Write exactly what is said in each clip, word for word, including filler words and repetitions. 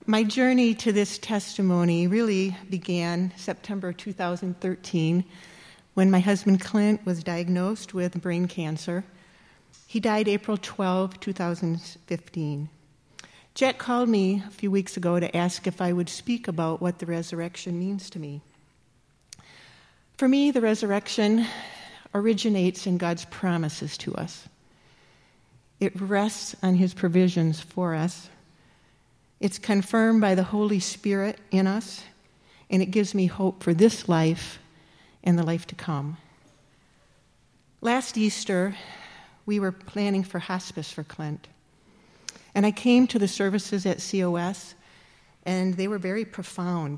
My journey to this testimony really began September two thousand thirteen when my husband Clint was diagnosed with brain cancer. He died April twelfth, two thousand fifteen. Jack called me a few weeks ago to ask if I would speak about what the resurrection means to me. For me, the resurrection originates in God's promises to us. It rests on His provisions for us. It's confirmed by the Holy Spirit in us, and it gives me hope for this life and the life to come. Last Easter, we were planning for hospice for Clint. And I came to the services at C O S, and they were very profound.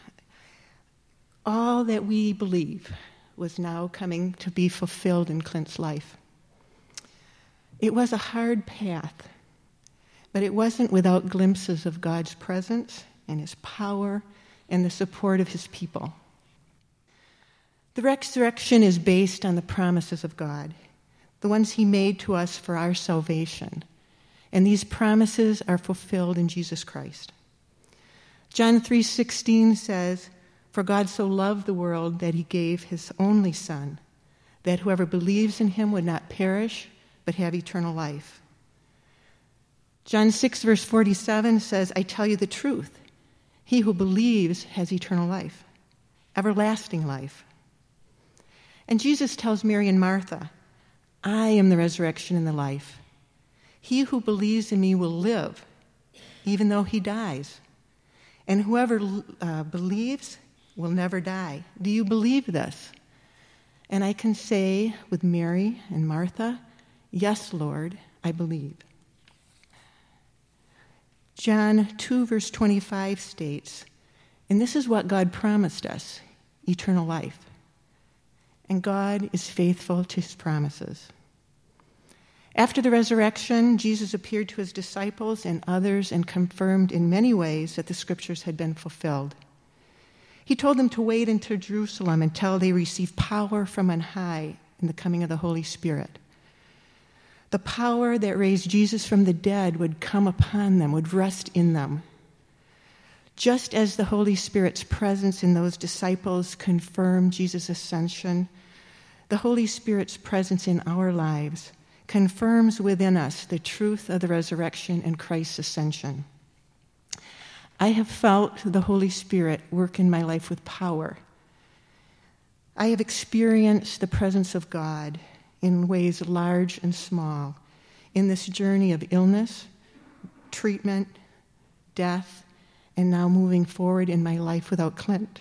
All that we believe was now coming to be fulfilled in Clint's life. It was a hard path, but it wasn't without glimpses of God's presence and His power and the support of His people. The resurrection is based on the promises of God, the ones He made to us for our salvation. And these promises are fulfilled in Jesus Christ. John three sixteen says, "For God so loved the world that He gave His only Son, that whoever believes in Him would not perish, but have eternal life." John six verse forty-seven says, "I tell you the truth, he who believes has eternal life, everlasting life." And Jesus tells Mary and Martha, "I am the resurrection and the life. He who believes in me will live, even though he dies. And whoever uh, believes will never die." Do you believe this? And I can say with Mary and Martha, "Yes, Lord, I believe." John two verse twenty-five states, "And this is what God promised us, eternal life." And God is faithful to His promises. After the resurrection, Jesus appeared to His disciples and others and confirmed in many ways that the Scriptures had been fulfilled. He told them to wait until Jerusalem until they receive power from on high in the coming of the Holy Spirit. The power that raised Jesus from the dead would come upon them, would rest in them. Just as the Holy Spirit's presence in those disciples confirmed Jesus' ascension, the Holy Spirit's presence in our lives confirms within us the truth of the resurrection and Christ's ascension. I have felt the Holy Spirit work in my life with power. I have experienced the presence of God in ways large and small in this journey of illness, treatment, death, and now moving forward in my life without Clint.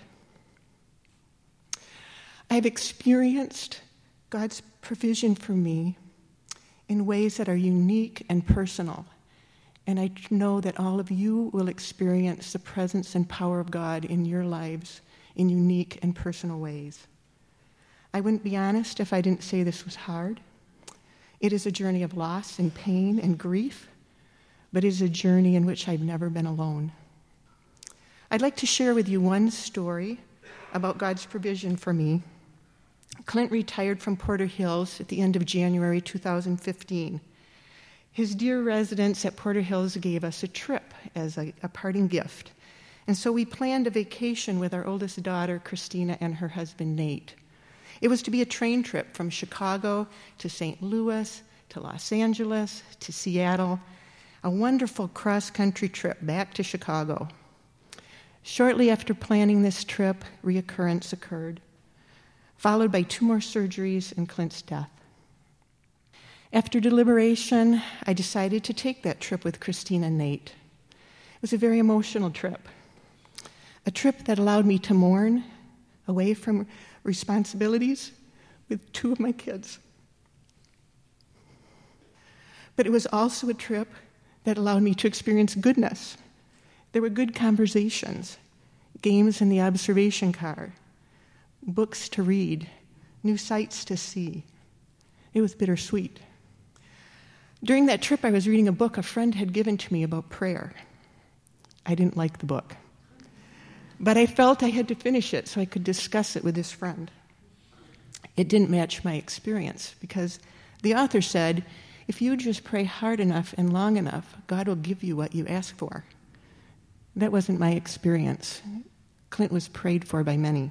I've experienced God's provision for me in ways that are unique and personal. And I know that all of you will experience the presence and power of God in your lives in unique and personal ways. I wouldn't be honest if I didn't say this was hard. It is a journey of loss and pain and grief, but it is a journey in which I've never been alone. I'd like to share with you one story about God's provision for me. Clint retired from Porter Hills at the end of January two thousand fifteen. His dear residents at Porter Hills gave us a trip as a, a parting gift. And so we planned a vacation with our oldest daughter, Christina, and her husband, Nate. It was to be a train trip from Chicago to Saint Louis, to Los Angeles, to Seattle, a wonderful cross-country trip back to Chicago. Shortly after planning this trip, reoccurrence occurred, followed by two more surgeries and Clint's death. After deliberation, I decided to take that trip with Christina and Nate. It was a very emotional trip, a trip that allowed me to mourn away from responsibilities with two of my kids. But it was also a trip that allowed me to experience goodness. There were good conversations, games in the observation car, books to read, new sights to see. It was bittersweet. During that trip, I was reading a book a friend had given to me about prayer. I didn't like the book, but I felt I had to finish it so I could discuss it with this friend. It didn't match my experience because the author said, if you just pray hard enough and long enough, God will give you what you ask for. That wasn't my experience. Clint was prayed for by many.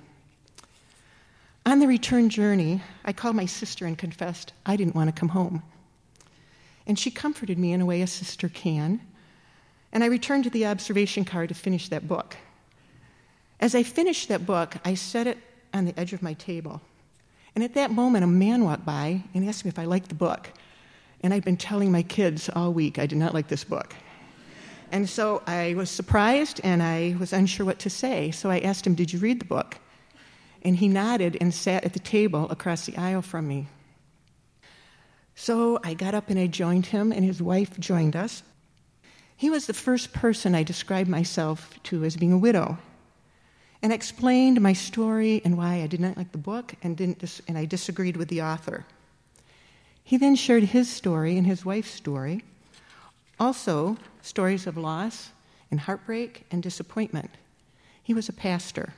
On the return journey, I called my sister and confessed I didn't want to come home. And she comforted me in a way a sister can, and I returned to the observation car to finish that book. As I finished that book, I set it on the edge of my table. And at that moment, a man walked by and asked me if I liked the book. And I'd been telling my kids all week I did not like this book. And so I was surprised, and I was unsure what to say. So I asked him, "Did you read the book?" And he nodded and sat at the table across the aisle from me. So I got up and I joined him, and his wife joined us. He was the first person I described myself to as being a widow. And I explained my story and why I did not like the book and, didn't dis- and I disagreed with the author. He then shared his story and his wife's story, also stories of loss and heartbreak and disappointment. He was a pastor.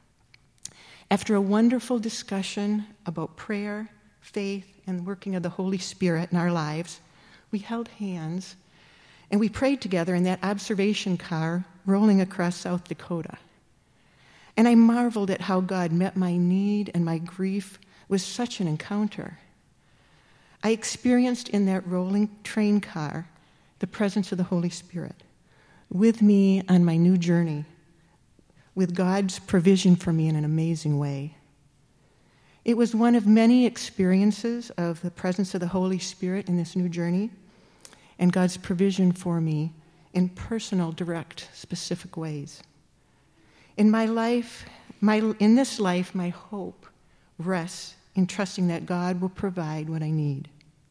After a wonderful discussion about prayer, faith, and the working of the Holy Spirit in our lives, we held hands and we prayed together in that observation car rolling across South Dakota. And I marveled at how God met my need and my grief with such an encounter. I experienced in that rolling train car the presence of the Holy Spirit with me on my new journey, with God's provision for me in an amazing way. It was one of many experiences of the presence of the Holy Spirit in this new journey and God's provision for me in personal, direct, specific ways. In my life, my, in this life, my hope rests in trusting that God will provide what I need.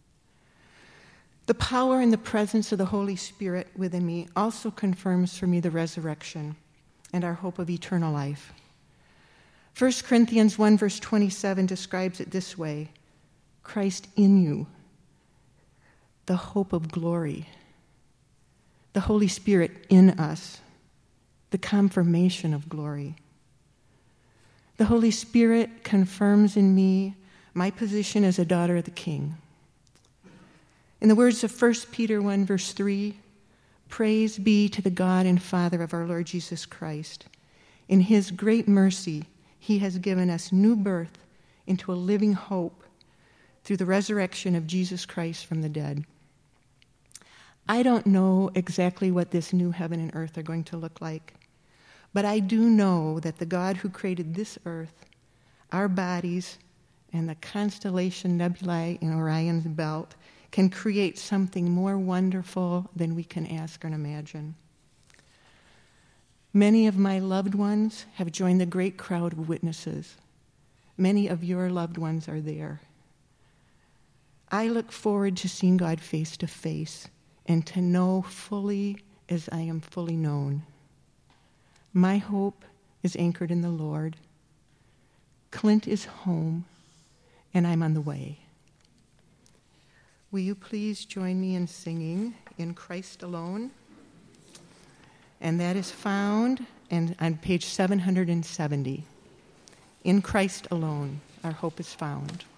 The power and the presence of the Holy Spirit within me also confirms for me the resurrection and our hope of eternal life. First Corinthians one verse twenty-seven describes it this way: Christ in you, the hope of glory. The Holy Spirit in us, the confirmation of glory. The Holy Spirit confirms in me my position as a daughter of the King. In the words of First Peter one verse three, praise be to the God and Father of our Lord Jesus Christ. In his great mercy, he has given us new birth into a living hope through the resurrection of Jesus Christ from the dead. I don't know exactly what this new heaven and earth are going to look like, but I do know that the God who created this earth, our bodies, and the constellation nebulae in Orion's belt can create something more wonderful than we can ask or imagine. Many of my loved ones have joined the great crowd of witnesses. Many of your loved ones are there. I look forward to seeing God face to face and to know fully as I am fully known. My hope is anchored in the Lord. Clint is home, and I'm on the way. Will you please join me in singing In Christ Alone? And that is found in, on page seven hundred seventy. In Christ alone, our hope is found.